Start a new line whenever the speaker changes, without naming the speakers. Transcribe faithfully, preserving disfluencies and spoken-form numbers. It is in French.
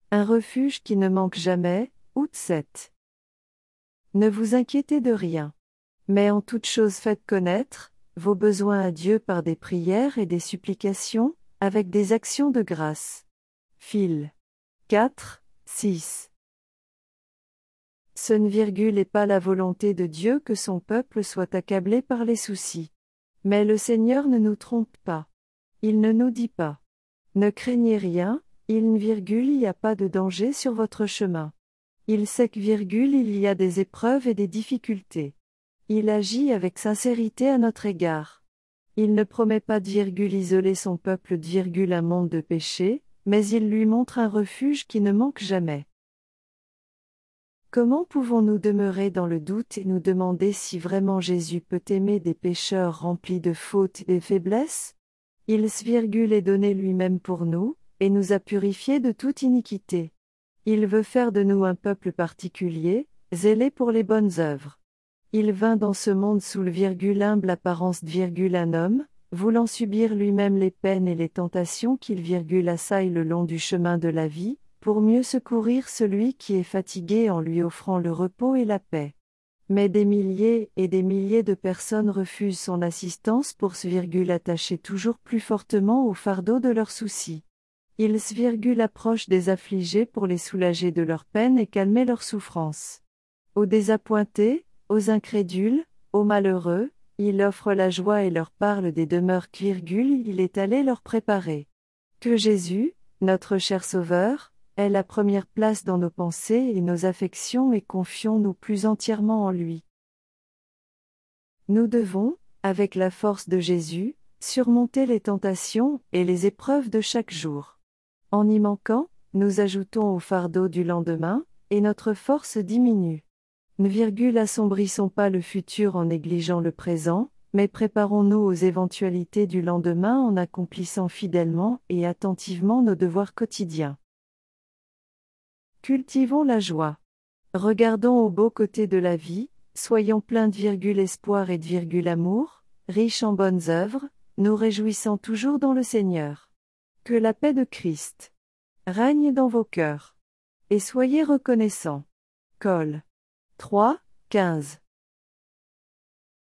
Un refuge qui ne manque jamais, août sept. Ne vous inquiétez de rien. Mais en toute chose faites connaître vos besoins à Dieu par des prières et des supplications, avec des actions de grâce. Phil. quatre, six. Ce ne virgule est pas la volonté de Dieu que son peuple soit accablé par les soucis. Mais le Seigneur ne nous trompe pas. Il ne nous dit pas: ne craignez rien, il n'y a pas de danger sur votre chemin. Il sait que virgule, il y a des épreuves et des difficultés. Il agit avec sincérité à notre égard. Il ne promet pas de virgule isoler son peuple de virgule un monde de péché, mais il lui montre un refuge qui ne manque jamais. Comment pouvons-nous demeurer dans le doute et nous demander si vraiment Jésus peut aimer des pécheurs remplis de fautes et faiblesses? Il s virgule est donné lui-même pour nous, et nous a purifiés de toute iniquité. Il veut faire de nous un peuple particulier, zélé pour les bonnes œuvres. Il vint dans ce monde sous le virgule humble apparence de virgule un homme, voulant subir lui-même les peines et les tentations qu'il virgule assaille le long du chemin de la vie, pour mieux secourir celui qui est fatigué en lui offrant le repos et la paix. Mais des milliers et des milliers de personnes refusent son assistance pour se virgule attacher toujours plus fortement au fardeau de leurs soucis. Il se virgule approche des affligés pour les soulager de leurs peines et calmer leurs souffrances. Aux désappointés, aux incrédules, aux malheureux, il offre la joie et leur parle des demeures virgule il est allé leur préparer. Que Jésus, notre cher Sauveur, ait la première place dans nos pensées et nos affections et confions-nous plus entièrement en lui. Nous devons, avec la force de Jésus, surmonter les tentations et les épreuves de chaque jour. En y manquant, nous ajoutons au fardeau du lendemain, et notre force diminue. Ne virgule assombrissons pas le futur en négligeant le présent, mais préparons-nous aux éventualités du lendemain en accomplissant fidèlement et attentivement nos devoirs quotidiens. Cultivons la joie. Regardons au beau côté de la vie, soyons pleins de virgule espoir et de virgule amour, riches en bonnes œuvres, nous réjouissant toujours dans le Seigneur. Que la paix de Christ règne dans vos cœurs. Et soyez reconnaissants. Col. trois, quinze.